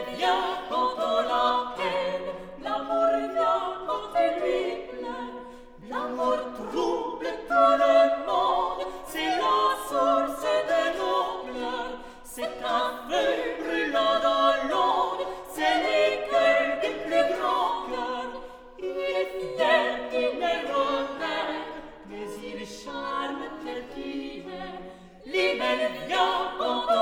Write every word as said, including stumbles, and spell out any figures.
vient quand on l'appelle, l'amour vient quand il lui plaît. L'amour trouble tout le monde, c'est la source de nos pleurs. C'est un feu brûlant dans l'onde, c'est l'écueil des plus grands cœurs. Il est fier, il est honnête, mais il charme tel qu'il est. L'hiver vient quand on